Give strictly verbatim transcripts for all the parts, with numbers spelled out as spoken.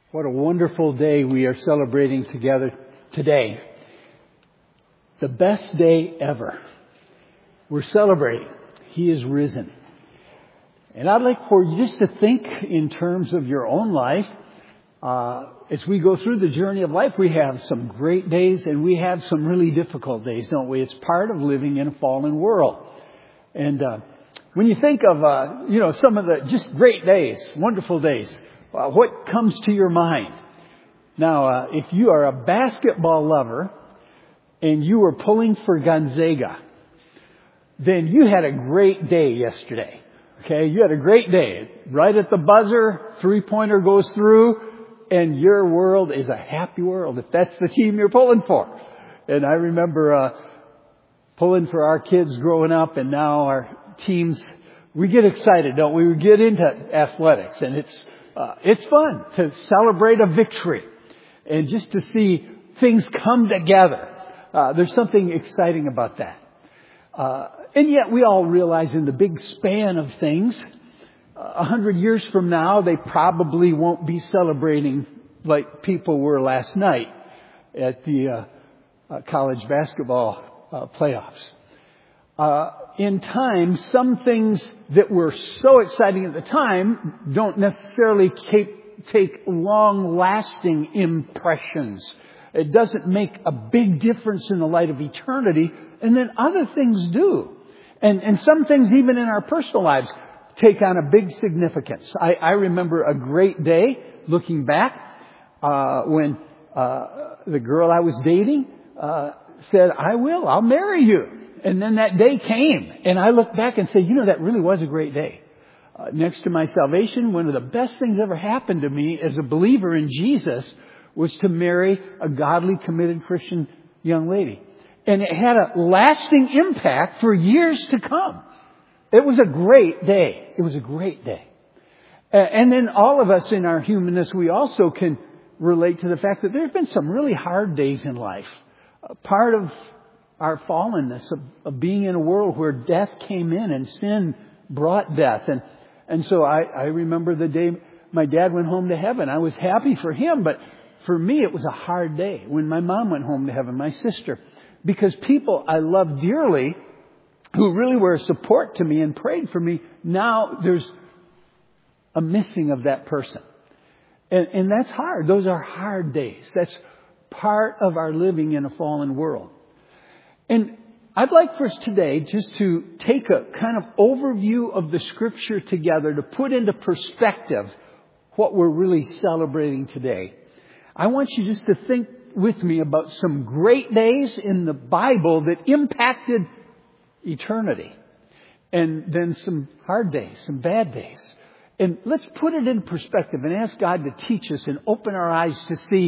What a wonderful day we are celebrating together today. The best day ever. We're celebrating. He is risen. And I'd like for you just to think in terms of your own life. Uh, as we go through the journey of life, we have some great days and we have some really difficult days, don't we? It's part of living in a fallen world. And uh, when you think of, uh, you know, some of the just great days, wonderful days, Uh, what comes to your mind? Now, uh, if you are a basketball lover and you were pulling for Gonzaga, then you had a great day yesterday. Okay, you had a great day. Right at the buzzer, three-pointer goes through, and your world is a happy world if that's the team you're pulling for. And I remember uh, pulling for our kids growing up, and now our teams, we get excited, don't we? We get into athletics, and it's Uh, it's fun to celebrate a victory and just to see things come together. Uh, there's something exciting about that. Uh, and yet we all realize in the big span of things, a uh, hundred years from now, they probably won't be celebrating like people were last night at the uh, uh, college basketball uh, playoffs. Uh, in time, some things that were so exciting at the time don't necessarily keep, take long-lasting impressions. It doesn't make a big difference in the light of eternity, and then other things do. And, and some things, even in our personal lives, take on a big significance. I, I remember a great day, looking back, uh, when uh, the girl I was dating uh, said, "I will, I'll marry you." And then that day came, and I look back and say, you know, that really was a great day. Uh, next to my salvation, one of the best things ever happened to me as a believer in Jesus was to marry a godly, committed Christian young lady. And it had a lasting impact for years to come. It was a great day. It was a great day. Uh, and then all of us in our humanness, we also can relate to the fact that there have been some really hard days in life. Uh, part of our fallenness of, of being in a world where death came in and sin brought death. And, and so I, I remember the day my dad went home to heaven. I was happy for him, but for me it was a hard day when my mom went home to heaven, my sister, because people I love dearly who really were a support to me and prayed for me, now there's a missing of that person. And, and that's hard. Those are hard days. That's part of our living in a fallen world. And I'd like for us today just to take a kind of overview of the Scripture together to put into perspective what we're really celebrating today. I want you just to think with me about some great days in the Bible that impacted eternity. And then some hard days, some bad days. And let's put it in perspective and ask God to teach us and open our eyes to see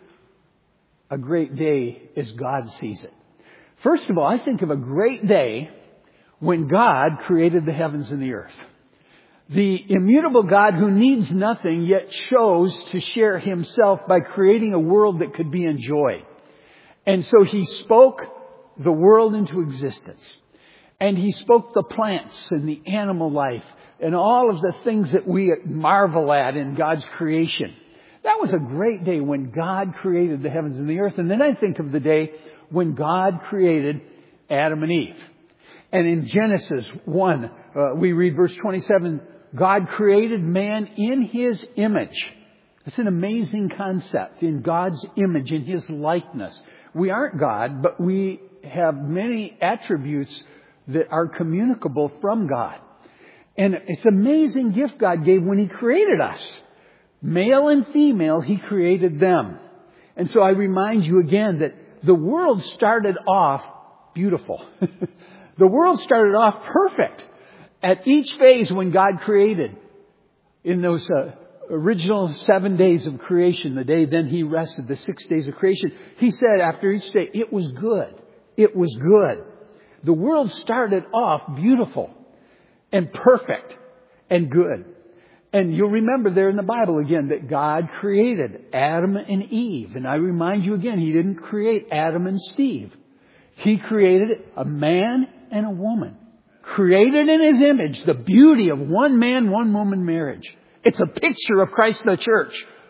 a great day as God sees it. First of all, I think of a great day when God created the heavens and the earth. The immutable God who needs nothing yet chose to share himself by creating a world that could be enjoyed. And so he spoke the world into existence. And he spoke the plants and the animal life and all of the things that we marvel at in God's creation. That was a great day when God created the heavens and the earth. And then I think of the day when God created Adam and Eve. And in Genesis one, uh, we read verse twenty-seven, God created man in his image. It's an amazing concept, in God's image, in his likeness. We aren't God, but we have many attributes that are communicable from God. And it's an amazing gift God gave when he created us. Male and female, he created them. And so I remind you again that the world started off beautiful. The world started off perfect at each phase when God created. In those uh, original seven days of creation, the day then he rested, the six days of creation, he said after each day, it was good. It was good. The world started off beautiful and perfect and good. And you'll remember there in the Bible again that God created Adam and Eve. And I remind you again, he didn't create Adam and Steve. He created a man and a woman. Created in his image, the beauty of one man, one woman marriage. It's a picture of Christ and the church.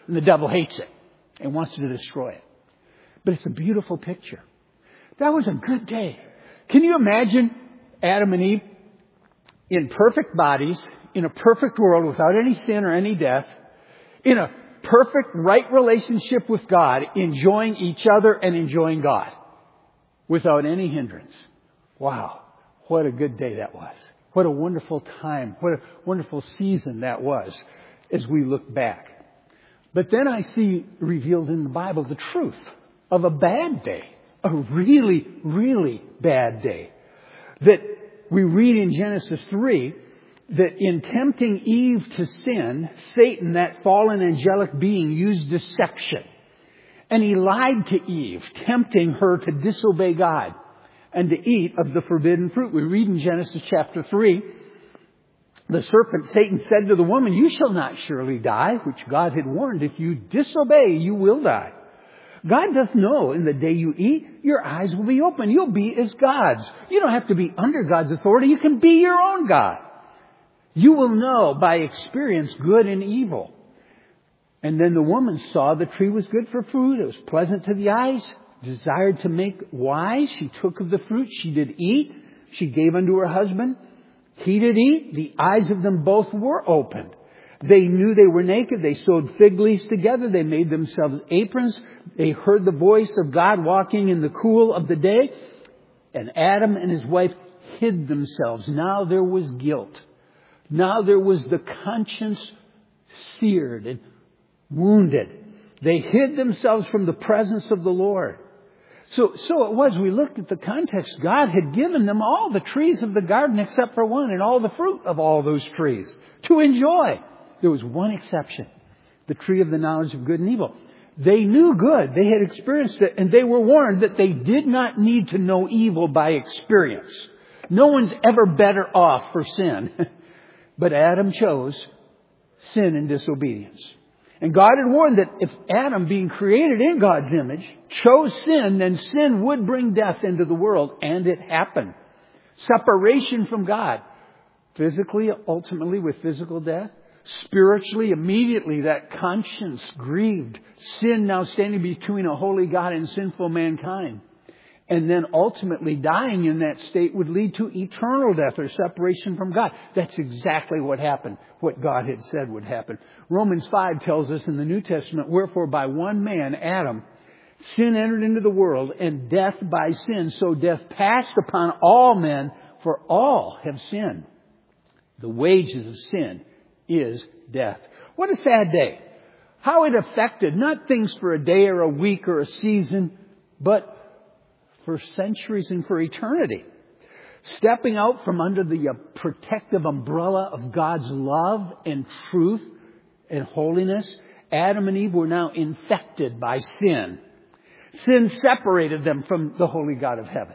And the devil hates it and wants to destroy it. But it's a beautiful picture. That was a good day. Can you imagine Adam and Eve in perfect bodies, in a perfect world without any sin or any death, in a perfect right relationship with God, enjoying each other and enjoying God without any hindrance? Wow, what a good day that was. What a wonderful time. What a wonderful season that was as we look back. But then I see revealed in the Bible the truth of a bad day. A really, really bad day. That we read in Genesis three that in tempting Eve to sin, Satan, that fallen angelic being, used deception. And he lied to Eve, tempting her to disobey God and to eat of the forbidden fruit. We read in Genesis chapter three, the serpent, Satan, said to the woman, "You shall not surely die," which God had warned, "if you disobey, you will die. God doth know in the day you eat, your eyes will be open. You'll be as gods." You don't have to be under God's authority. You can be your own God. You will know by experience good and evil. And then the woman saw the tree was good for food. It was pleasant to the eyes. Desired to make wise. She took of the fruit. She did eat. She gave unto her husband. He did eat. The eyes of them both were opened. They knew they were naked. They sewed fig leaves together. They made themselves aprons. They heard the voice of God walking in the cool of the day. And Adam and his wife hid themselves. Now there was guilt. Now there was the conscience seared and wounded. They hid themselves from the presence of the Lord. So, so it was, we looked at the context, God had given them all the trees of the garden except for one, and all the fruit of all those trees to enjoy. There was one exception, the tree of the knowledge of good and evil. They knew good. They had experienced it, and they were warned that they did not need to know evil by experience. No one's ever better off for sin. But Adam chose sin and disobedience. And God had warned that if Adam, being created in God's image, chose sin, then sin would bring death into the world. And it happened. Separation from God. Physically, ultimately with physical death. Spiritually, immediately that conscience grieved. Sin now standing between a holy God and sinful mankind. And then ultimately dying in that state would lead to eternal death or separation from God. That's exactly what happened, what God had said would happen. Romans five tells us in the New Testament, "Wherefore by one man, Adam, sin entered into the world, and death by sin. So death passed upon all men, for all have sinned. The wages of sin is death." What a sad day. How it affected not things for a day or a week or a season, but for centuries and for eternity. Stepping out from under the uh, protective umbrella of God's love and truth and holiness, Adam and Eve were now infected by sin. Sin separated them from the holy God of heaven.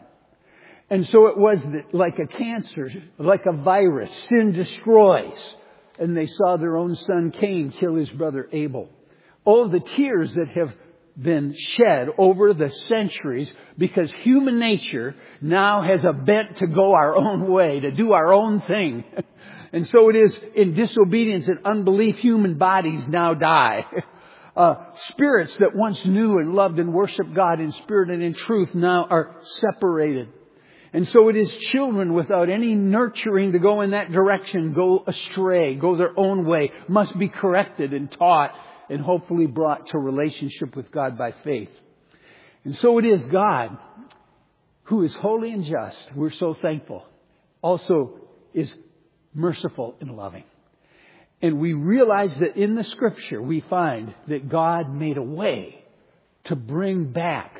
And so it was that, like a cancer, like a virus, sin destroys. And they saw their own son Cain kill his brother Abel. Oh, the tears that have been shed over the centuries, because human nature now has a bent to go our own way, to do our own thing. And so it is in disobedience and unbelief, human bodies now die. Uh, spirits that once knew and loved and worshiped God in spirit and in truth now are separated. And so it is children without any nurturing to go in that direction, go astray, go their own way, must be corrected and taught and hopefully brought to relationship with God by faith. And so it is God, who is holy and just, we're so thankful, also is merciful and loving. And we realize that in the Scripture we find that God made a way to bring back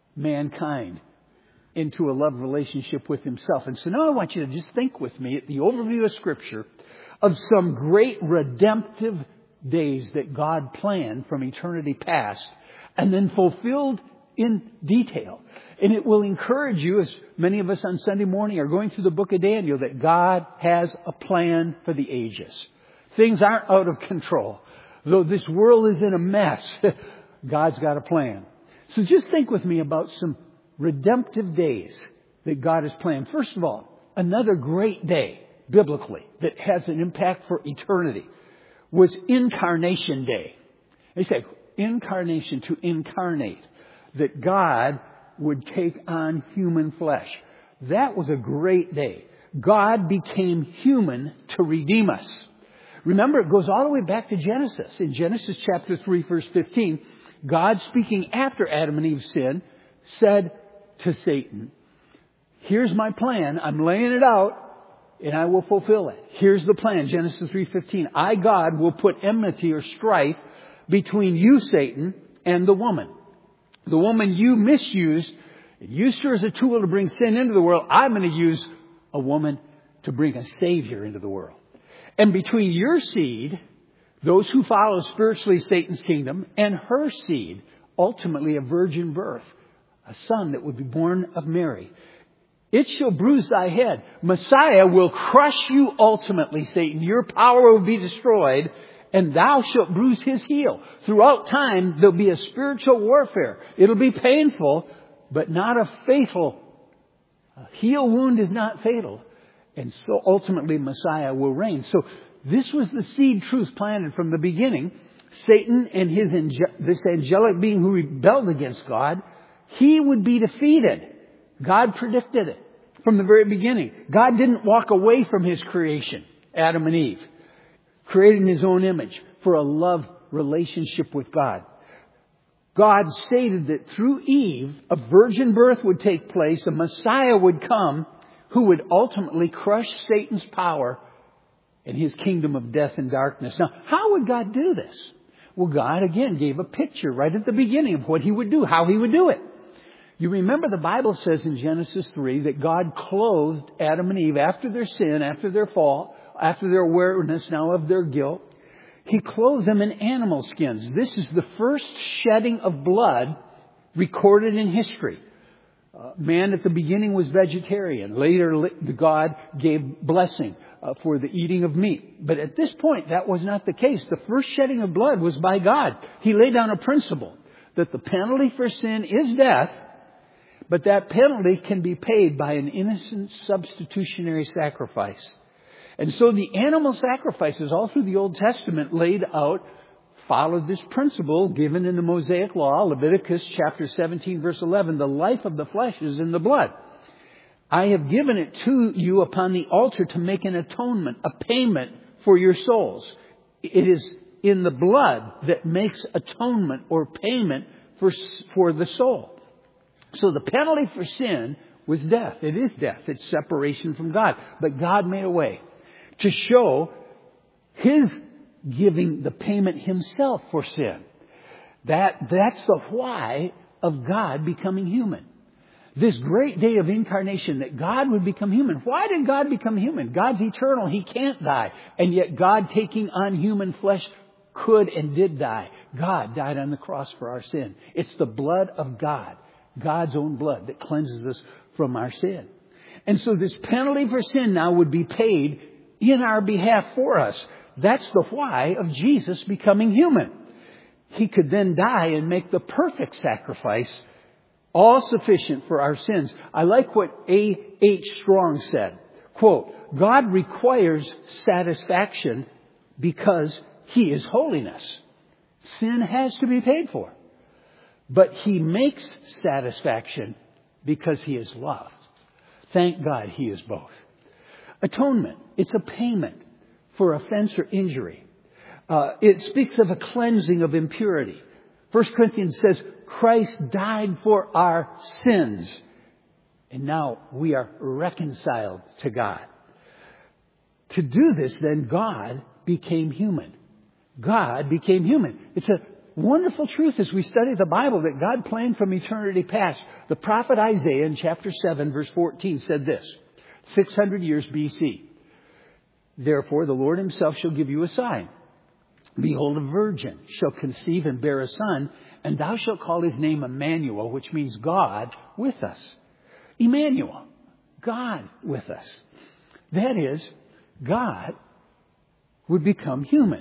mankind into a love relationship with Himself. And so now I want you to just think with me at the overview of Scripture of some great redemptive days that God planned from eternity past and then fulfilled in detail. And it will encourage you, as many of us on Sunday morning are going through the book of Daniel, that God has a plan for the ages. Things aren't out of control. Though this world is in a mess, God's got a plan. So just think with me about some redemptive days that God has planned. First of all, another great day, biblically, that has an impact for eternity was Incarnation Day. They say incarnation, to incarnate, that God would take on human flesh. That was a great day. God became human to redeem us. Remember, it goes all the way back to Genesis. In Genesis chapter three, verse fifteen, God, speaking after Adam and Eve sinned, said to Satan, here's my plan. I'm laying it out and I will fulfill it. Here's the plan. Genesis three fifteen. I, God, will put enmity or strife between you, Satan, and the woman. The woman you misused, used her as a tool to bring sin into the world. I'm going to use a woman to bring a Savior into the world. And between your seed, those who follow spiritually Satan's kingdom, and her seed, ultimately a virgin birth, a son that would be born of Mary, it shall bruise thy head. Messiah will crush you ultimately, Satan. Your power will be destroyed, and thou shalt bruise his heel. Throughout time, there'll be a spiritual warfare. It'll be painful, but not a fatal. A heel wound is not fatal. And so ultimately Messiah will reign. So this was the seed truth planted from the beginning. Satan and his this angelic being who rebelled against God, he would be defeated. God predicted it from the very beginning. God didn't walk away from his creation, Adam and Eve, created in his own image for a love relationship with God. God stated that through Eve, a virgin birth would take place, a Messiah would come who would ultimately crush Satan's power and his kingdom of death and darkness. Now, how would God do this? Well, God, again, gave a picture right at the beginning of what he would do, how he would do it. You remember the Bible says in Genesis three that God clothed Adam and Eve after their sin, after their fall, after their awareness now of their guilt. He clothed them in animal skins. This is the first shedding of blood recorded in history. Uh, man at the beginning was vegetarian. Later, God gave blessing uh, for the eating of meat. But at this point, that was not the case. The first shedding of blood was by God. He laid down a principle that the penalty for sin is death, but that penalty can be paid by an innocent substitutionary sacrifice. And so the animal sacrifices all through the Old Testament laid out, followed this principle given in the Mosaic Law, Leviticus chapter seventeen, verse eleven. The life of the flesh is in the blood. I have given it to you upon the altar to make an atonement, a payment for your souls. It is in the blood that makes atonement or payment for, for the soul. So the penalty for sin was death. It is death. It's separation from God. But God made a way to show his giving the payment himself for sin. That, that's the why of God becoming human. This great day of incarnation, that God would become human. Why did God become human? God's eternal. He can't die. And yet God taking on human flesh could and did die. God died on the cross for our sin. It's the blood of God, God's own blood, that cleanses us from our sin. And so this penalty for sin now would be paid in our behalf for us. That's the why of Jesus becoming human. He could then die and make the perfect sacrifice, all sufficient for our sins. I like what A H Strong said. Quote, God requires satisfaction because he is holiness. Sin has to be paid for. But he makes satisfaction because he is love. Thank God he is both. Atonement, it's a payment for offense or injury. Uh, it speaks of a cleansing of impurity. First Corinthians says, Christ died for our sins. And now we are reconciled to God. To do this, then, God became human. God became human. It's a wonderful truth as we study the Bible that God planned from eternity past. The prophet Isaiah in chapter seven, verse fourteen said this, six hundred years B C. Therefore, the Lord himself shall give you a sign. Behold, a virgin shall conceive and bear a son, and thou shalt call his name Emmanuel, which means God with us. Emmanuel, God with us. That is, God would become human.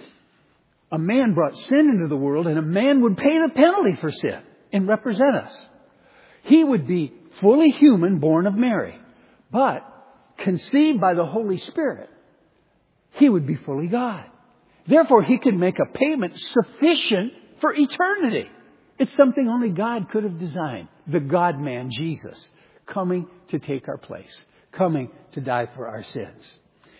A man brought sin into the world, and a man would pay the penalty for sin and represent us. He would be fully human, born of Mary, but conceived by the Holy Spirit. He would be fully God. Therefore, he could make a payment sufficient for eternity. It's something only God could have designed. The God-man, Jesus, coming to take our place, coming to die for our sins.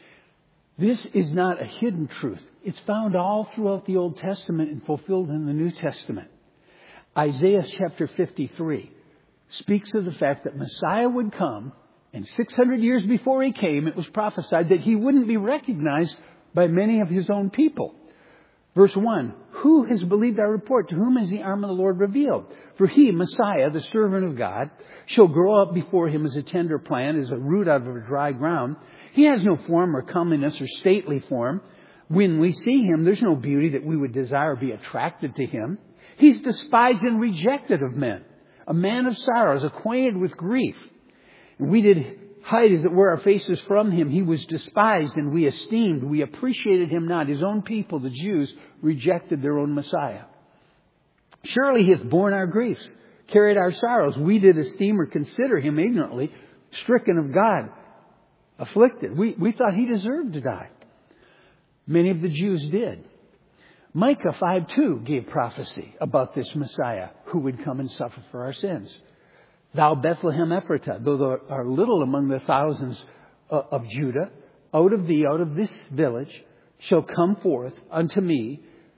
This is not a hidden truth. It's found all throughout the Old Testament and fulfilled in the New Testament. Isaiah chapter fifty-three speaks of the fact that Messiah would come, and six hundred years before he came, it was prophesied that he wouldn't be recognized by many of his own people. Verse one, who has believed our report? To whom has the arm of the Lord revealed? For he, Messiah, the servant of God, shall grow up before him as a tender plant, as a root out of a dry ground. He has no form or comeliness or stately form. When we see him, there's no beauty that we would desire or be attracted to him. He's despised and rejected of men, a man of sorrows, acquainted with grief. And we did hide, as it were, our faces from him. He was despised and we esteemed. We appreciated him not. His own people, the Jews, rejected their own Messiah. Surely he hath borne our griefs, carried our sorrows. We did esteem or consider him ignorantly, stricken of God, afflicted. We, we thought he deserved to die. Many of the Jews did. Micah five two gave prophecy about this Messiah who would come and suffer for our sins. Thou Bethlehem Ephratah, though thou art little among the thousands of Judah, out of thee, out of this village, shall come forth unto me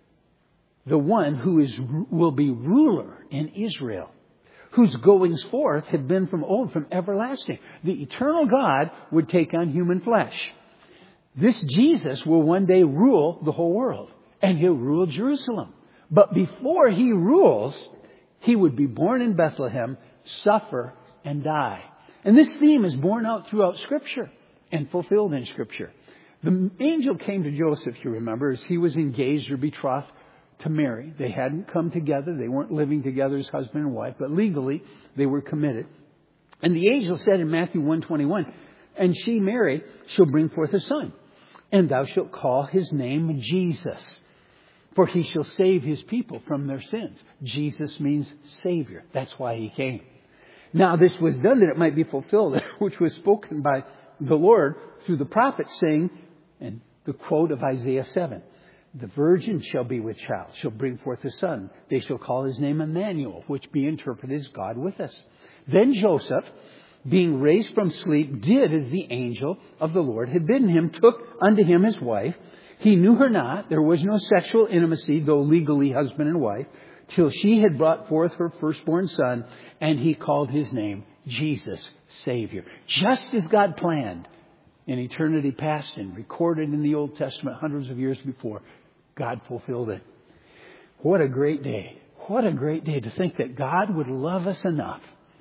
the one who is will be ruler in Israel, whose goings forth have been from old, from everlasting. The eternal God would take on human flesh. This Jesus will one day rule the whole world, and he'll rule Jerusalem. But before he rules, he would be born in Bethlehem, suffer, and die. And this theme is borne out throughout Scripture and fulfilled in Scripture. The angel came to Joseph, you remember, as he was engaged or betrothed to Mary. They hadn't come together. They weren't living together as husband and wife, but legally they were committed. And the angel said in Matthew one twenty-one, and she, Mary, shall bring forth a son, and thou shalt call his name Jesus, for he shall save his people from their sins. Jesus means Savior. That's why he came. Now this was done that it might be fulfilled, which was spoken by the Lord through the prophet, saying, and the quote of Isaiah seven, the virgin shall be with child, shall bring forth a son. They shall call his name Emmanuel, which be interpreted as God with us. Then Joseph, being raised from sleep, did as the angel of the Lord had bidden him, took unto him his wife. He knew her not. There was no sexual intimacy, though legally husband and wife, till she had brought forth her firstborn son, and he called his name Jesus, Savior. Just as God planned in eternity past and recorded in the Old Testament hundreds of years before, God fulfilled it. What a great day. What a great day to think that God would love us enough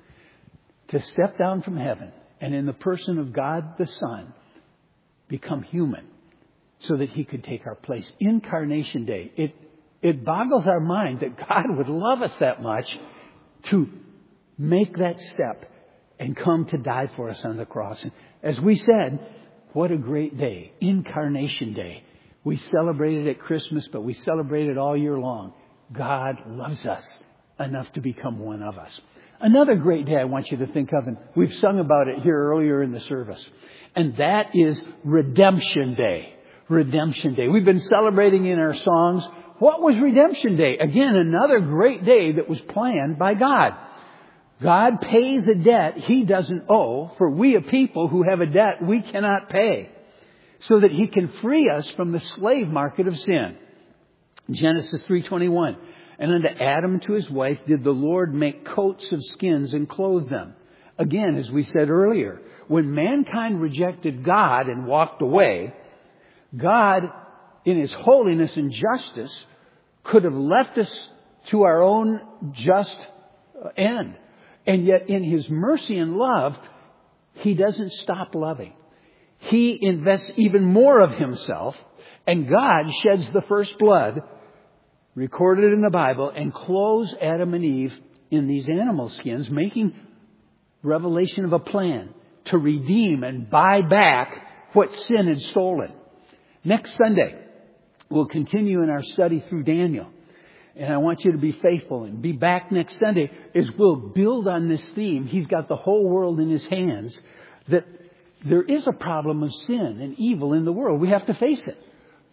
to step down from heaven and in the person of God the Son become human so that he could take our place. Incarnation Day. It, it boggles our mind that God would love us that much to make that step and come to die for us on the cross. And as we said, what a great day. Incarnation Day. We celebrate it at Christmas, but we celebrate it all year long. God loves us enough to become one of us. Another great day I want you to think of, and we've sung about it here earlier in the service, and that is Redemption Day. Redemption Day. We've been celebrating in our songs. What was Redemption Day? Again, another great day that was planned by God. God pays a debt he doesn't owe for we, a people who have a debt we cannot pay, so that he can free us from the slave market of sin. Genesis three twenty-one. And unto Adam and to his wife did the Lord make coats of skins and clothe them. Again, as we said earlier, when mankind rejected God and walked away, God, in his holiness and justice, could have left us to our own just end. And yet in his mercy and love, he doesn't stop loving. He invests even more of himself, and God sheds the first blood recorded in the Bible and clothes Adam and Eve in these animal skins, making revelation of a plan to redeem and buy back what sin had stolen. Next Sunday, we'll continue in our study through Daniel. And I want you to be faithful and be back next Sunday as we'll build on this theme. He's got the whole world in his hands, that there is a problem of sin and evil in the world. We have to face it.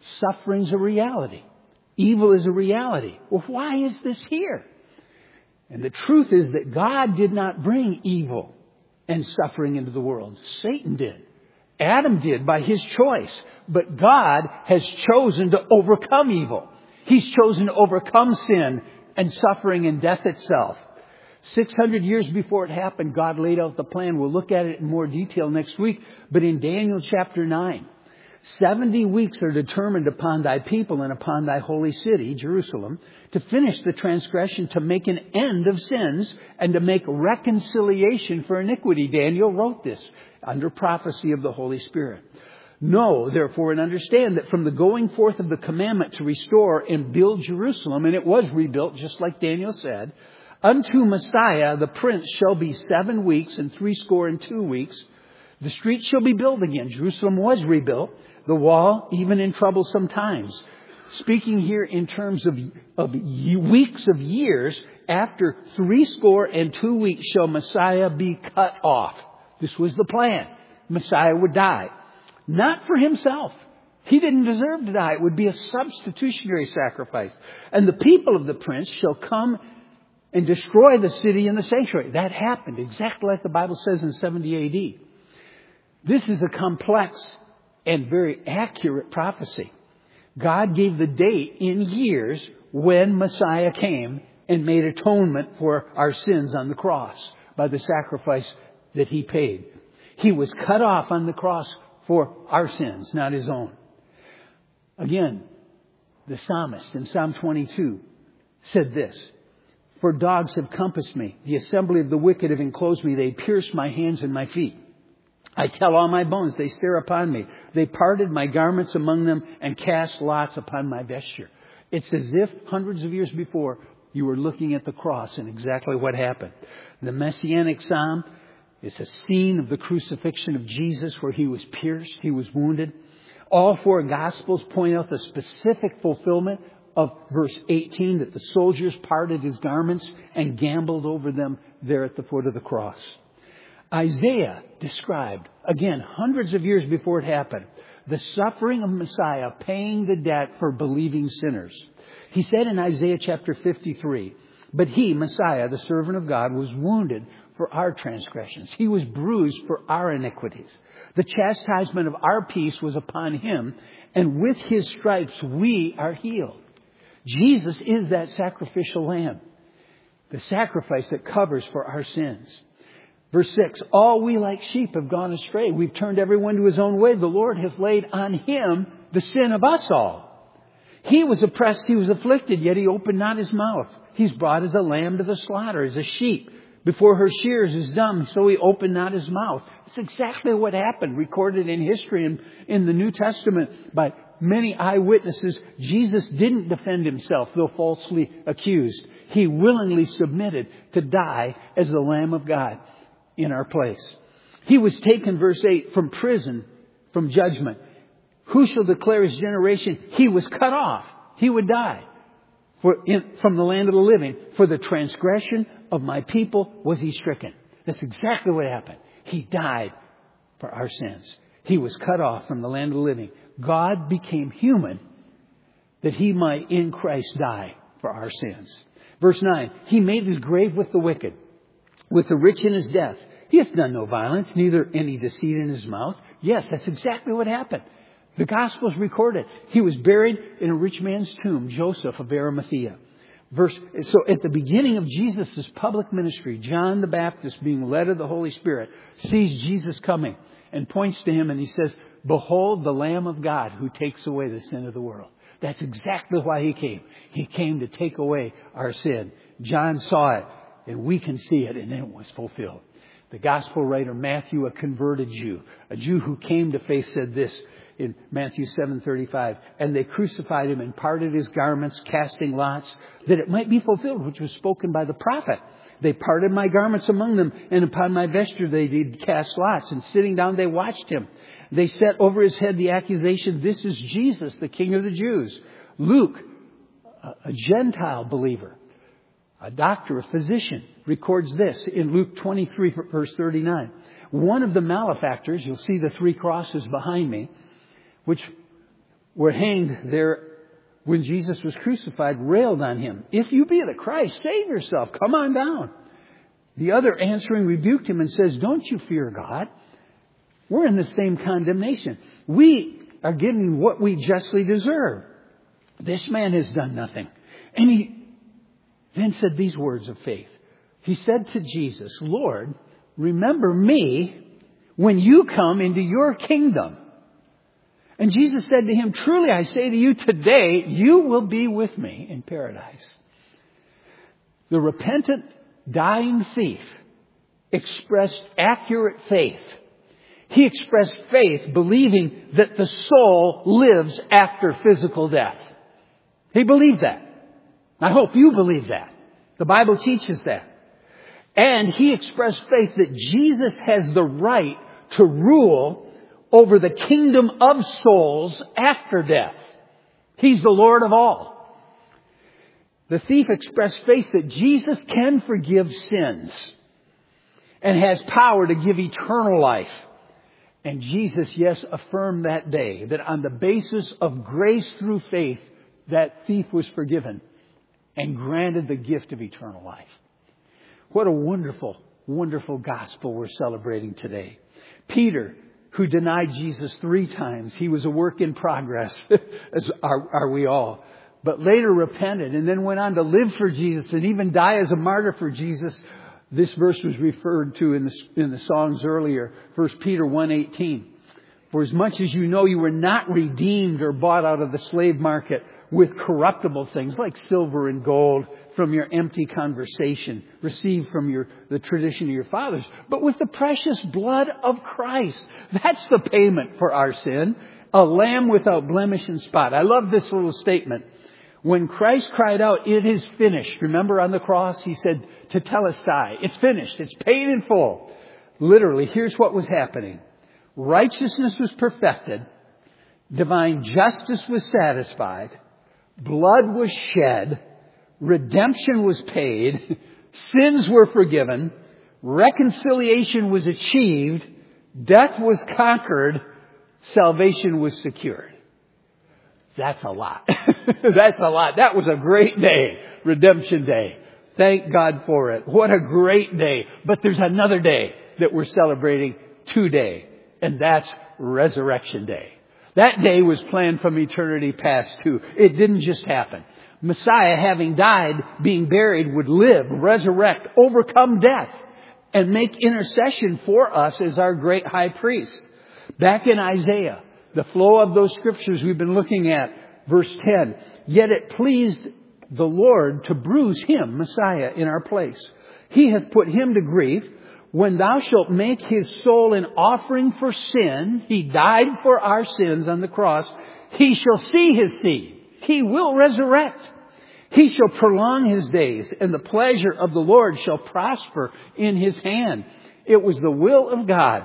Suffering's a reality. Evil is a reality. Well, why is this here? And the truth is that God did not bring evil and suffering into the world. Satan did. Adam did by his choice. But God has chosen to overcome evil. He's chosen to overcome sin and suffering and death itself. six hundred years before it happened, God laid out the plan. We'll look at it in more detail next week. But in Daniel chapter nine, seventy weeks are determined upon thy people and upon thy holy city, Jerusalem, to finish the transgression, to make an end of sins, and to make reconciliation for iniquity. Daniel wrote this under prophecy of the Holy Spirit. Know, therefore, and understand that from the going forth of the commandment to restore and build Jerusalem, and it was rebuilt, just like Daniel said, unto Messiah the Prince shall be seven weeks and threescore and two weeks. The streets shall be built again. Jerusalem was rebuilt. The wall, even in troublesome times. Speaking here in terms of, of weeks of years, after threescore and two weeks shall Messiah be cut off. This was the plan. Messiah would die. Not for himself. He didn't deserve to die. It would be a substitutionary sacrifice. And the people of the prince shall come and destroy the city and the sanctuary. That happened exactly like the Bible says in seventy A D. This is a complex and very accurate prophecy. God gave the date in years when Messiah came and made atonement for our sins on the cross by the sacrifice that he paid. He was cut off on the cross for our sins, not his own. Again, the psalmist in Psalm twenty-two said this, for dogs have compassed me. The assembly of the wicked have enclosed me. They pierced my hands and my feet. I tell all my bones, they stare upon me. They parted my garments among them and cast lots upon my vesture. It's as if hundreds of years before you were looking at the cross and exactly what happened. The Messianic Psalm is a scene of the crucifixion of Jesus where he was pierced, he was wounded. All four Gospels point out the specific fulfillment of verse eighteen, that the soldiers parted his garments and gambled over them there at the foot of the cross. Isaiah described, again, hundreds of years before it happened, the suffering of Messiah paying the debt for believing sinners. He said in Isaiah chapter fifty-three, but he, Messiah, the servant of God, was wounded for our transgressions. He was bruised for our iniquities. The chastisement of our peace was upon him, and with his stripes we are healed. Jesus is that sacrificial lamb, the sacrifice that covers for our sins. Verse six, all we like sheep have gone astray. We've turned everyone to his own way. The Lord hath laid on him the sin of us all. He was oppressed, he was afflicted, yet he opened not his mouth. He's brought as a lamb to the slaughter, as a sheep before her shears is dumb, so he opened not his mouth. It's exactly what happened, recorded in history and in the New Testament by many eyewitnesses. Jesus didn't defend himself, though falsely accused. He willingly submitted to die as the Lamb of God in our place. He was taken, verse eight, from prison, from judgment. Who shall declare his generation? He was cut off. He would die for in, from the land of the living. For the transgression of my people was he stricken. That's exactly what happened. He died for our sins. He was cut off from the land of the living. God became human that he might in Christ die for our sins. Verse nine, he made his grave with the wicked, with the rich in his death. He hath done no violence, neither any deceit in his mouth. Yes, that's exactly what happened. The Gospels record it. He was buried in a rich man's tomb, Joseph of Arimathea. Verse, so at the beginning of Jesus' public ministry, John the Baptist, being led of the Holy Spirit, sees Jesus coming and points to him and he says, behold the Lamb of God who takes away the sin of the world. That's exactly why he came. He came to take away our sin. John saw it and we can see it, and it was fulfilled. The gospel writer Matthew, a converted Jew, a Jew who came to faith, said this in Matthew seven thirty-five, and they crucified him and parted his garments, casting lots, that it might be fulfilled, which was spoken by the prophet. They parted my garments among them, and upon my vesture they did cast lots, and sitting down they watched him. They set over his head the accusation, this is Jesus, the King of the Jews. Luke, a Gentile believer, a doctor, a physician, records this in Luke twenty-three, verse thirty-nine. One of the malefactors, you'll see the three crosses behind me, which were hanged there when Jesus was crucified railed on him. If you be the Christ, save yourself. Come on down. The other answering rebuked him and says, don't you fear God? We're in the same condemnation. We are getting what we justly deserve. This man has done nothing. And he then said these words of faith. He said to Jesus, Lord, remember me when you come into your kingdom. And Jesus said to him, truly I say to you, today you will be with me in paradise. The repentant, dying thief expressed accurate faith. He expressed faith believing that the soul lives after physical death. He believed that. I hope you believe that. The Bible teaches that. And he expressed faith that Jesus has the right to rule over the kingdom of souls after death. He's the Lord of all. The thief expressed faith that Jesus can forgive sins and has power to give eternal life. And Jesus, yes, affirmed that day that on the basis of grace through faith, that thief was forgiven and granted the gift of eternal life. What a wonderful, wonderful gospel we're celebrating today. Peter, who denied Jesus three times, he was a work in progress, as are, are we all, but later repented and then went on to live for Jesus and even die as a martyr for Jesus. This verse was referred to in the, in the songs earlier, First Peter one eighteen. For as much as you know you were not redeemed or bought out of the slave market with corruptible things like silver and gold from your empty conversation received from your the tradition of your fathers, but with the precious blood of Christ. That's the payment for our sin. A lamb without blemish and spot. I love this little statement. When Christ cried out, it is finished. Remember on the cross, he said, tetelestai. It's finished. It's paid in full. Literally, here's what was happening. Righteousness was perfected. Divine justice was satisfied. Blood was shed. Redemption was paid. Sins were forgiven. Reconciliation was achieved. Death was conquered. Salvation was secured. That's a lot. That's a lot. That was a great day. Redemption Day. Thank God for it. What a great day. But there's another day that we're celebrating today. And that's Resurrection Day. That day was planned from eternity past too. It didn't just happen. Messiah, having died, being buried, would live, resurrect, overcome death, and make intercession for us as our great high priest. Back in Isaiah, the flow of those scriptures we've been looking at, verse ten. Yet it pleased the Lord to bruise him, Messiah, in our place. He hath put him to grief. When thou shalt make his soul an offering for sin, he died for our sins on the cross, he shall see his seed. He will resurrect. He shall prolong his days, and the pleasure of the Lord shall prosper in his hand. It was the will of God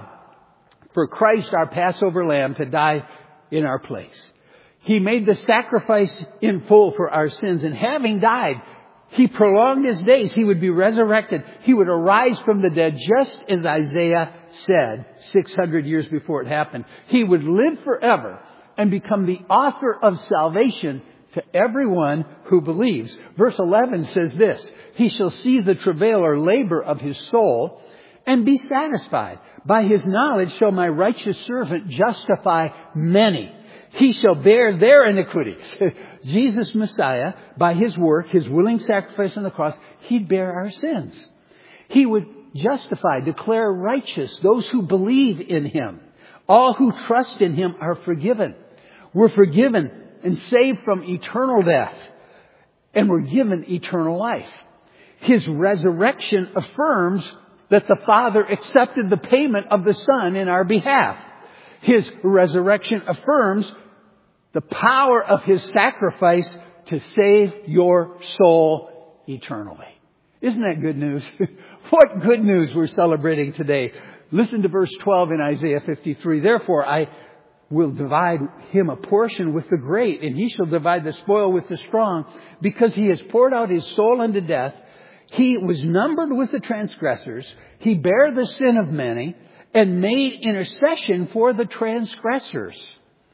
for Christ, our Passover lamb, to die in our place. He made the sacrifice in full for our sins, and having died, he prolonged his days. He would be resurrected. He would arise from the dead, just as Isaiah said six hundred years before it happened. He would live forever and become the author of salvation to everyone who believes. Verse eleven says this, he shall see the travail or labor of his soul and be satisfied. By his knowledge shall my righteous servant justify many. He shall bear their iniquities. Jesus, Messiah, by his work, his willing sacrifice on the cross, he'd bear our sins. He would justify, declare righteous those who believe in him. All who trust in him are forgiven. We're forgiven and saved from eternal death. And we're given eternal life. His resurrection affirms that the Father accepted the payment of the Son in our behalf. His resurrection affirms the power of his sacrifice to save your soul eternally. Isn't that good news? What good news we're celebrating today. Listen to verse twelve in Isaiah fifty-three. Therefore I will divide him a portion with the great, and he shall divide the spoil with the strong, because he has poured out his soul unto death. He was numbered with the transgressors. He bare the sin of many and made intercession for the transgressors.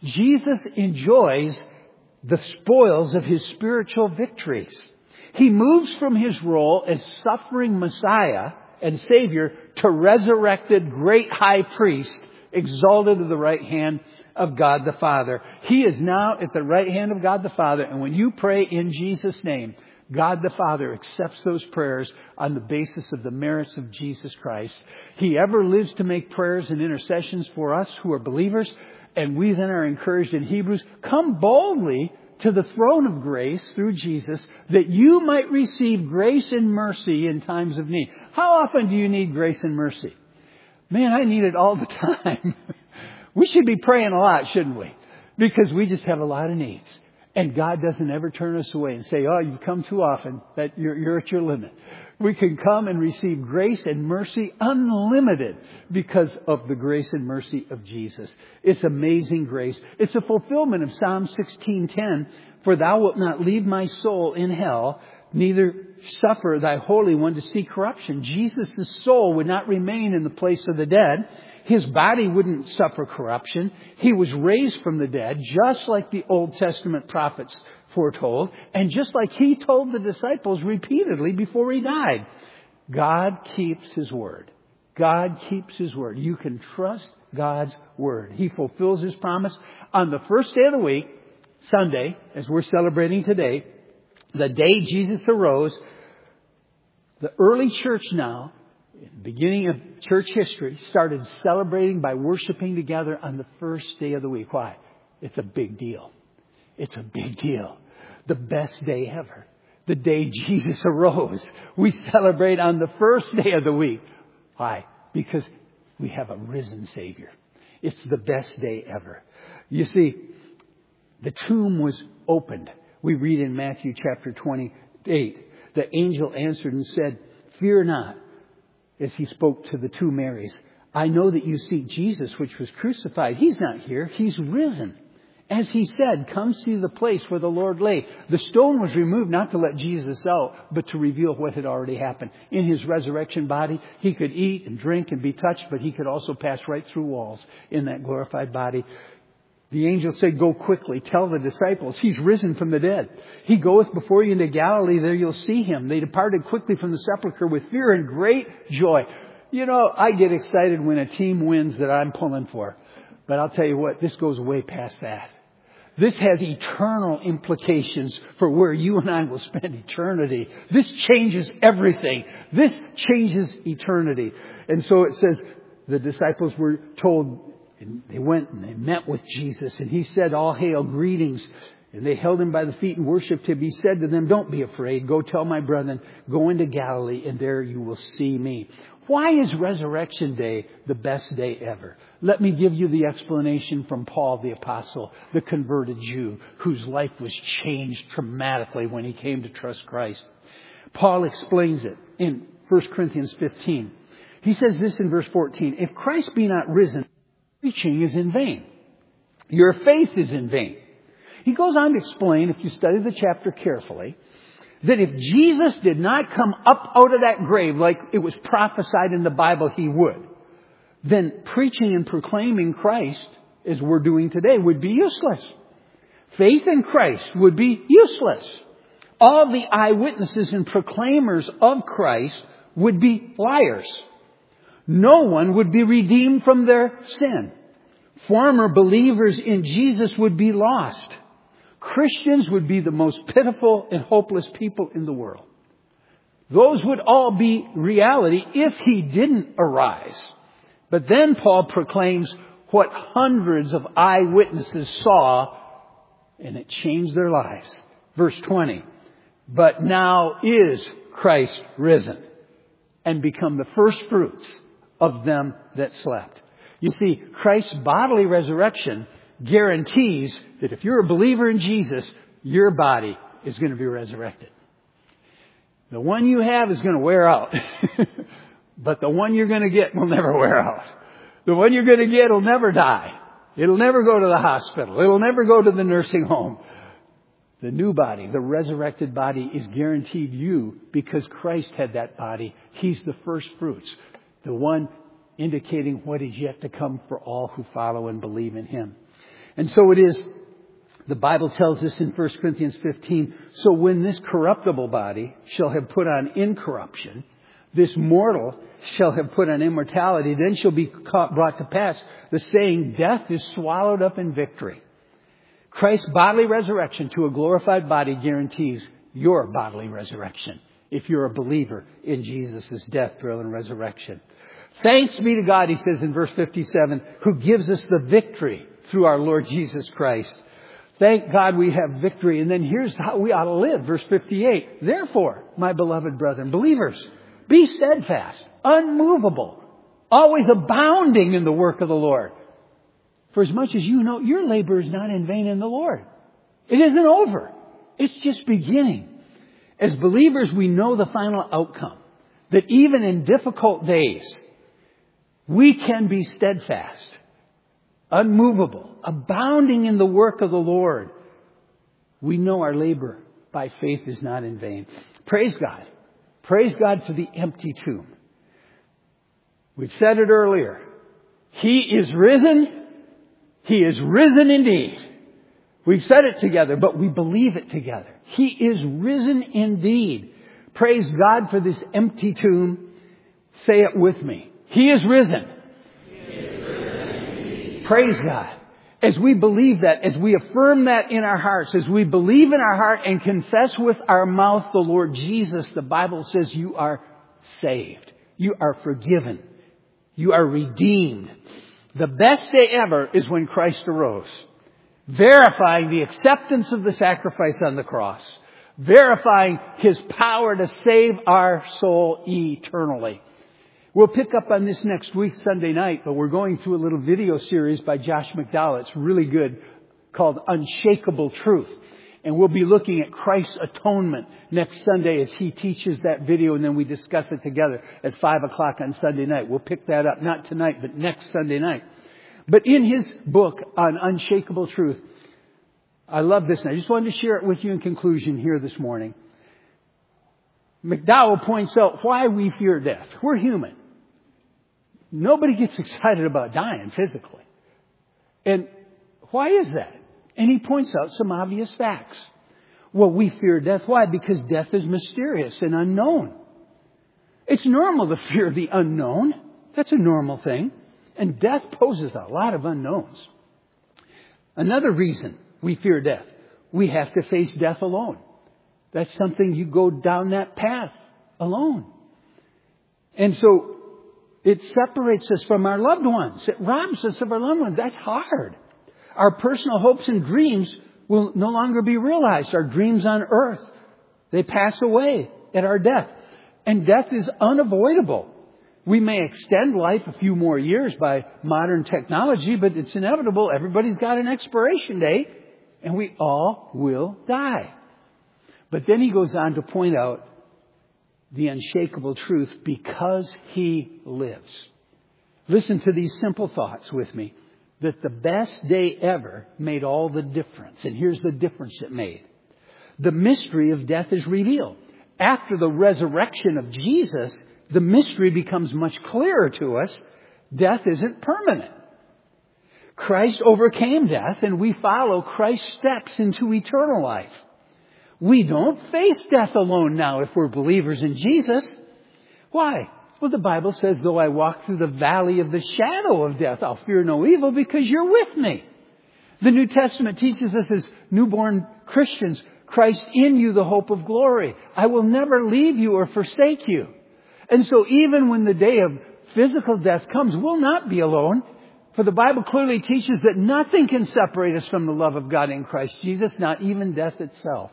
Jesus enjoys the spoils of his spiritual victories. He moves from his role as suffering Messiah and Savior to resurrected great high priest, exalted to the right hand of God the Father. He is now at the right hand of God the Father. And when you pray in Jesus' name, God the Father accepts those prayers on the basis of the merits of Jesus Christ. He ever lives to make prayers and intercessions for us who are believers. And we then are encouraged in Hebrews, come boldly to the throne of grace through Jesus, that you might receive grace and mercy in times of need. How often do you need grace and mercy? Man, I need it all the time. We should be praying a lot, shouldn't we? Because we just have a lot of needs. And God doesn't ever turn us away and say, oh, you've come too often, that you're, you're at your limit. We can come and receive grace and mercy unlimited because of the grace and mercy of Jesus. It's amazing grace. It's a fulfillment of Psalm sixteen ten. For thou wilt not leave my soul in hell, neither suffer thy Holy One to see corruption. Jesus' soul would not remain in the place of the dead. His body wouldn't suffer corruption. He was raised from the dead, just like the Old Testament prophets foretold, and just like he told the disciples repeatedly before he died. God keeps his word. God keeps his word. You can trust God's word. He fulfills his promise. On the first day of the week, Sunday, as we're celebrating today, the day Jesus arose, the early church now, beginning of church history, started celebrating by worshiping together on the first day of the week. Why? It's a big deal. It's a big deal. The best day ever. The day Jesus arose. We celebrate on the first day of the week. Why? Because we have a risen Savior. It's the best day ever. You see, the tomb was opened. We read in Matthew chapter twenty-eight. The angel answered and said, fear not. As he spoke to the two Marys, I know that you seek Jesus, which was crucified. He's not here. He's risen. As he said, come see the place where the Lord lay. The stone was removed not to let Jesus out, but to reveal what had already happened. In his resurrection body, he could eat and drink and be touched, but he could also pass right through walls in that glorified body. The angel said, go quickly, tell the disciples, he's risen from the dead. He goeth before you into Galilee, there you'll see him. They departed quickly from the sepulchre with fear and great joy. You know, I get excited when a team wins that I'm pulling for. But I'll tell you what, this goes way past that. This has eternal implications for where you and I will spend eternity. This changes everything. This changes eternity. And so it says the disciples were told, and they went and they met with Jesus, and he said, all hail, greetings. And they held him by the feet and worshipped him. He said to them, don't be afraid. Go tell my brethren, go into Galilee, and there you will see me. Why is Resurrection Day the best day ever? Let me give you the explanation from Paul the Apostle, the converted Jew, whose life was changed dramatically when he came to trust Christ. Paul explains it in First Corinthians fifteen. He says this in verse fourteen, if Christ be not risen, preaching is in vain. Your faith is in vain. He goes on to explain, if you study the chapter carefully, that if Jesus did not come up out of that grave like it was prophesied in the Bible he would, then preaching and proclaiming Christ, as we're doing today, would be useless. Faith in Christ would be useless. All the eyewitnesses and proclaimers of Christ would be liars. No one would be redeemed from their sin. Former believers in Jesus would be lost. Christians would be the most pitiful and hopeless people in the world. Those would all be reality if he didn't arise. But then Paul proclaims what hundreds of eyewitnesses saw, and it changed their lives. Verse twenty. But now is Christ risen and become the first fruits of them that slept. You see, Christ's bodily resurrection guarantees that if you're a believer in Jesus, your body is going to be resurrected. The one you have is going to wear out. But the one you're going to get will never wear out. The one you're going to get will never die. It'll never go to the hospital. It'll never go to the nursing home. The new body, the resurrected body, is guaranteed you because Christ had that body. He's the first fruits. The one indicating what is yet to come for all who follow and believe in him. And so it is, the Bible tells us in First Corinthians fifteen, so when this corruptible body shall have put on incorruption, this mortal shall have put on immortality, then shall be brought to pass the saying, death is swallowed up in victory. Christ's bodily resurrection to a glorified body guarantees your bodily resurrection if you're a believer in Jesus' death, burial, and resurrection. Thanks be to God, he says in verse fifty-seven, who gives us the victory through our Lord Jesus Christ. Thank God we have victory. And then here's how we ought to live. Verse fifty-eight. Therefore, my beloved brethren, believers, be steadfast, unmovable, always abounding in the work of the Lord. For as much as you know, your labor is not in vain in the Lord. It isn't over. It's just beginning. As believers, we know the final outcome. That even in difficult days, we can be steadfast, unmovable, abounding in the work of the Lord. We know our labor by faith is not in vain. Praise God. Praise God for the empty tomb. We've said it earlier. He is risen. He is risen indeed. We've said it together, but we believe it together. He is risen indeed. Praise God for this empty tomb. Say it with me. He is risen. He is risen indeed. Praise God. As we believe that, as we affirm that in our hearts, as we believe in our heart and confess with our mouth the Lord Jesus, the Bible says you are saved. You are forgiven. You are redeemed. The best day ever is when Christ arose, verifying the acceptance of the sacrifice on the cross, verifying His power to save our soul eternally. We'll pick up on this next week, Sunday night, but we're going through a little video series by Josh McDowell. It's really good, called Unshakable Truth. And we'll be looking at Christ's atonement next Sunday as he teaches that video, and then we discuss it together at five o'clock on Sunday night. We'll pick that up, not tonight, but next Sunday night. But in his book on Unshakable Truth, I love this, and I just wanted to share it with you in conclusion here this morning. McDowell points out why we fear death. We're human. Nobody gets excited about dying physically. And why is that? And he points out some obvious facts. Well, we fear death. Why? Because death is mysterious and unknown. It's normal to fear the unknown. That's a normal thing. And death poses a lot of unknowns. Another reason we fear death, we have to face death alone. That's something you go down that path alone. And so it separates us from our loved ones. It robs us of our loved ones. That's hard. Our personal hopes and dreams will no longer be realized. Our dreams on earth, they pass away at our death. And death is unavoidable. We may extend life a few more years by modern technology, but it's inevitable. Everybody's got an expiration date, and we all will die. But then he goes on to point out the unshakable truth, because He lives. Listen to these simple thoughts with me. That the best day ever made all the difference. And here's the difference it made. The mystery of death is revealed. After the resurrection of Jesus, the mystery becomes much clearer to us. Death isn't permanent. Christ overcame death, and we follow Christ's steps into eternal life. We don't face death alone now if we're believers in Jesus. Why? Well, the Bible says, though I walk through the valley of the shadow of death, I'll fear no evil because you're with me. The New Testament teaches us as newborn Christians, Christ in you, the hope of glory. I will never leave you or forsake you. And so even when the day of physical death comes, we'll not be alone. For the Bible clearly teaches that nothing can separate us from the love of God in Christ Jesus, not even death itself.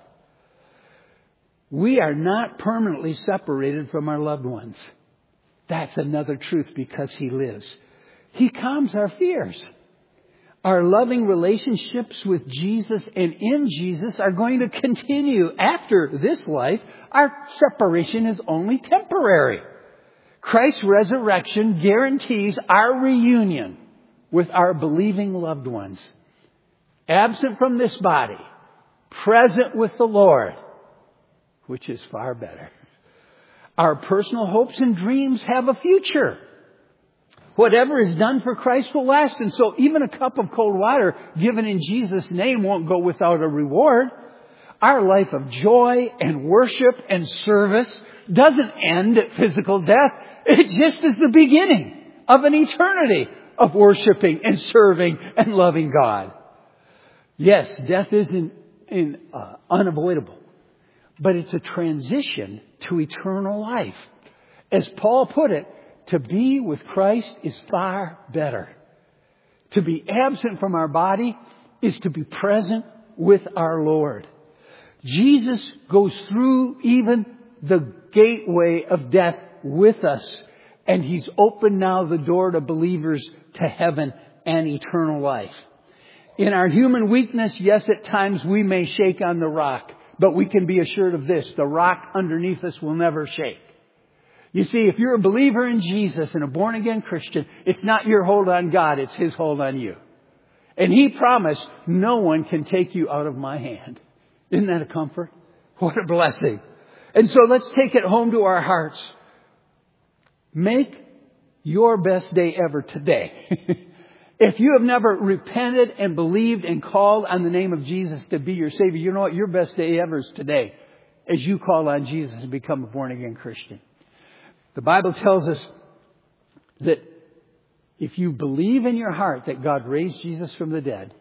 We are not permanently separated from our loved ones. That's another truth, because He lives. He calms our fears. Our loving relationships with Jesus and in Jesus are going to continue after this life. Our separation is only temporary. Christ's resurrection guarantees our reunion with our believing loved ones. Absent from this body, present with the Lord, which is far better. Our personal hopes and dreams have a future. Whatever is done for Christ will last. And so even a cup of cold water given in Jesus' name won't go without a reward. Our life of joy and worship and service doesn't end at physical death. It just is the beginning of an eternity of worshiping and serving and loving God. Yes, death is in, in, uh, unavoidable, but it's a transition to eternal life. As Paul put it, to be with Christ is far better. To be absent from our body is to be present with our Lord. Jesus goes through even the gateway of death with us. And He's opened now the door to believers to heaven and eternal life. In our human weakness, yes, at times we may shake on the rock. But we can be assured of this. The rock underneath us will never shake. You see, if you're a believer in Jesus and a born-again Christian, it's not your hold on God, it's His hold on you. And He promised, no one can take you out of my hand. Isn't that a comfort? What a blessing. And so let's take it home to our hearts. Make your best day ever today. If you have never repented and believed and called on the name of Jesus to be your Savior, you know what? Your best day ever is today as you call on Jesus and become a born-again Christian. The Bible tells us that if you believe in your heart that God raised Jesus from the dead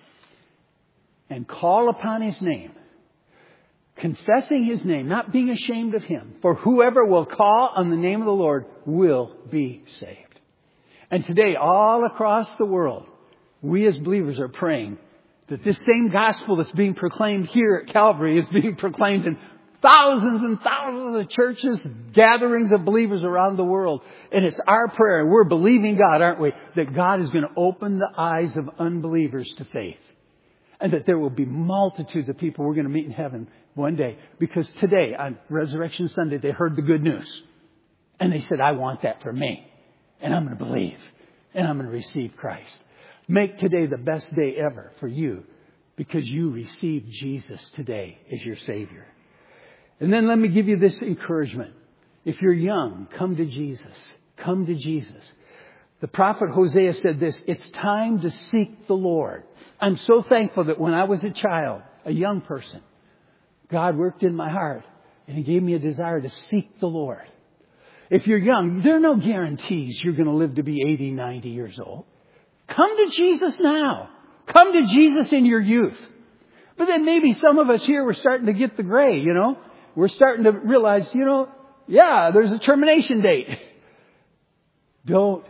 and call upon His name, confessing His name, not being ashamed of Him, for whoever will call on the name of the Lord will be saved. And today, all across the world, we as believers are praying that this same gospel that's being proclaimed here at Calvary is being proclaimed in thousands and thousands of churches, gatherings of believers around the world. And it's our prayer, and we're believing God, aren't we, that God is going to open the eyes of unbelievers to faith. And that there will be multitudes of people we're going to meet in heaven one day. Because today, on Resurrection Sunday, they heard the good news. And they said, I want that for me. And I'm going to believe. And I'm going to receive Christ. Make today the best day ever for you. Because you received Jesus today as your Savior. And then let me give you this encouragement. If you're young, come to Jesus. Come to Jesus. The prophet Hosea said this, it's time to seek the Lord. I'm so thankful that when I was a child, a young person, God worked in my heart and He gave me a desire to seek the Lord. If you're young, there are no guarantees you're going to live to be eighty, ninety years old. Come to Jesus now. Come to Jesus in your youth. But then maybe some of us here, we're starting to get the gray, you know. We're starting to realize, you know, yeah, there's a termination date. Don't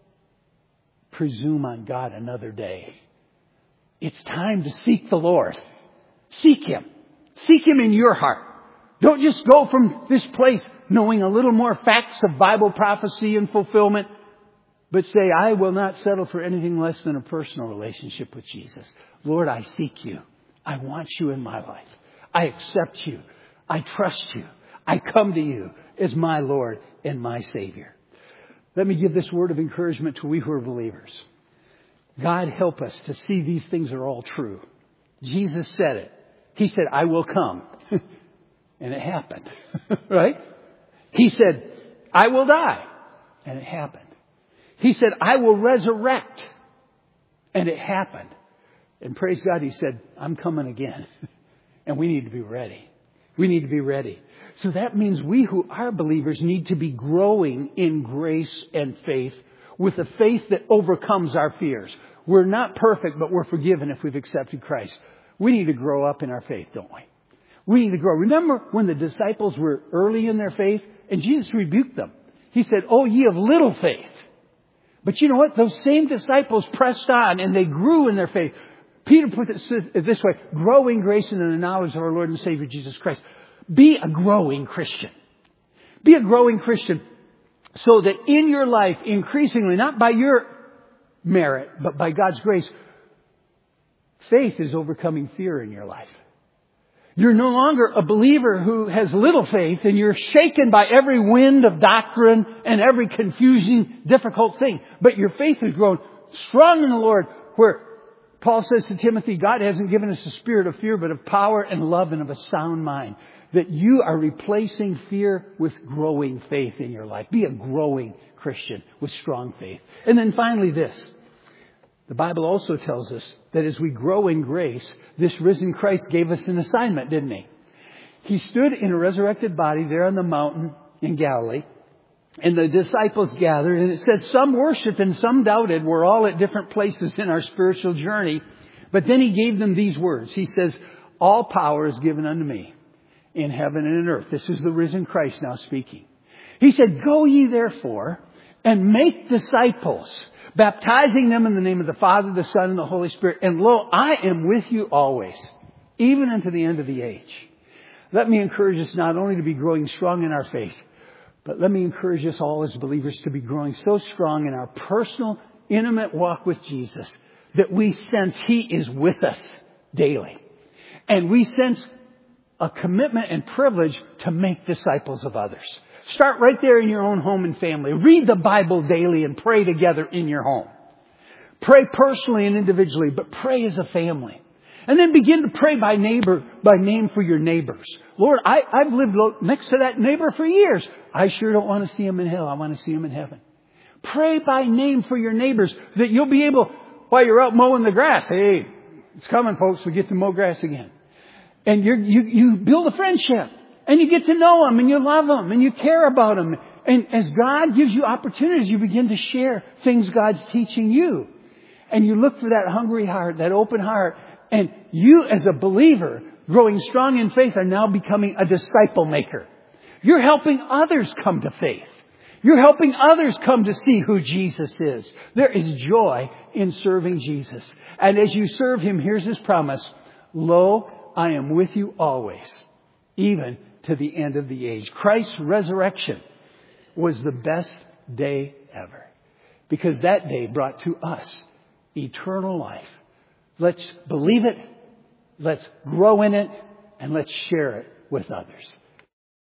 presume on God another day. It's time to seek the Lord. Seek Him. Seek Him in your heart. Don't just go from this place knowing a little more facts of Bible prophecy and fulfillment, but say, I will not settle for anything less than a personal relationship with Jesus. Lord, I seek You. I want You in my life. I accept You. I trust You. I come to You as my Lord and my Savior. Let me give this word of encouragement to we who are believers. God help us to see these things are all true. Jesus said it. He said, I will come. And it happened. Right? He said, I will die. And it happened. He said, I will resurrect. And it happened. And praise God, He said, I'm coming again. And we need to be ready. We need to be ready. So that means we who are believers need to be growing in grace and faith with a faith that overcomes our fears. We're not perfect, but we're forgiven if we've accepted Christ. We need to grow up in our faith, don't we? We need to grow. Remember when the disciples were early in their faith and Jesus rebuked them. He said, oh, ye of little faith. But you know what? Those same disciples pressed on and they grew in their faith. Peter put it this way, grow in grace and in the knowledge of our Lord and Savior Jesus Christ. Be a growing Christian. Be a growing Christian so that in your life, increasingly, not by your merit, but by God's grace, faith is overcoming fear in your life. You're no longer a believer who has little faith and you're shaken by every wind of doctrine and every confusing, difficult thing. But your faith has grown strong in the Lord, where Paul says to Timothy, God hasn't given us a spirit of fear, but of power and love and of a sound mind. that you are replacing fear with growing faith in your life. Be a growing Christian with strong faith. And then finally this. The Bible also tells us that as we grow in grace, this risen Christ gave us an assignment, didn't he? He stood in a resurrected body there on the mountain in Galilee. And the disciples gathered. And it says some worshiped and some doubted. We're all at different places in our spiritual journey. But then he gave them these words. He says, all power is given unto me in heaven and in earth. This is the risen Christ now speaking. He said, go ye therefore and make disciples, baptizing them in the name of the Father, the Son, and the Holy Spirit. And lo, I am with you always, even unto the end of the age. Let me encourage us not only to be growing strong in our faith, but let me encourage us all as believers to be growing so strong in our personal, intimate walk with Jesus that we sense He is with us daily. And we sense a commitment and privilege to make disciples of others. Start right there in your own home and family. Read the Bible daily and pray together in your home. Pray personally and individually, but pray as a family. And then begin to pray by neighbor, by name for your neighbors. Lord, I, I've lived next to that neighbor for years. I sure don't want to see him in hell. I want to see him in heaven. Pray by name for your neighbors that you'll be able, while you're out mowing the grass, hey, it's coming, folks. We get to mow grass again. And you're, you you build a friendship. And you get to know them. And you love them. And you care about them. And as God gives you opportunities, you begin to share things God's teaching you. And you look for that hungry heart, that open heart. And you as a believer, growing strong in faith, are now becoming a disciple maker. You're helping others come to faith. You're helping others come to see who Jesus is. There is joy in serving Jesus. And as you serve Him, here's His promise. Lo, I am with you always, even to the end of the age. Christ's resurrection was the best day ever, because that day brought to us eternal life. Let's believe it, let's grow in it, and let's share it with others.